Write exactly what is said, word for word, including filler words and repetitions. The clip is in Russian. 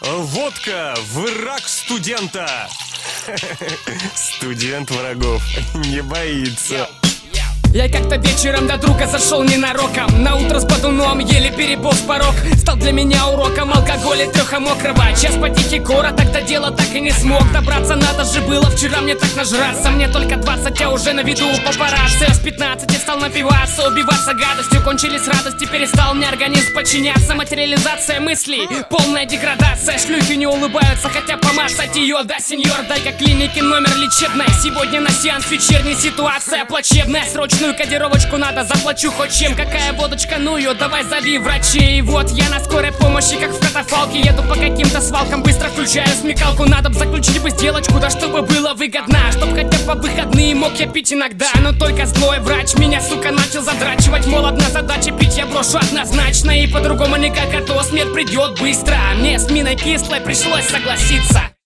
Водка – враг студента. Студент врагов не боится. Я как-то вечером до друга зашел ненароком. На утро с бодуном еле переполз порог. Стал для меня уроком алкоголя трёха мокрого. Час по тихий город, тогда дело так и не смог добраться, надо же было, вчера мне так нажраться. Мне только двадцать, а уже на виду папарацци. С пятнадцати стал напиваться, убиваться гадостью. Кончились радости, перестал мне организм подчиняться. Материализация мыслей, полная деградация. Шлюхи не улыбаются, хотя помазать ее. Да, сеньор, дай-ка клиники номер лечебной. Сегодня на сеанс вечерняя ситуация плачевная. Срочно кодировочку надо, заплачу хоть чем. Какая водочка, ну ее, давай зови врачей. Вот я на скорой помощи, как в катафалке. Еду по каким-то свалкам, быстро включаю смекалку. Надо б заключить бы сделочку, да чтобы было выгодно. Чтоб хотя по выходные мог я пить иногда. Но только злой врач меня, сука, начал задрачивать. Мол, одна задача, пить я брошу однозначно. И по-другому никак, а то смерть придет быстро. Мне с миной кислой пришлось согласиться.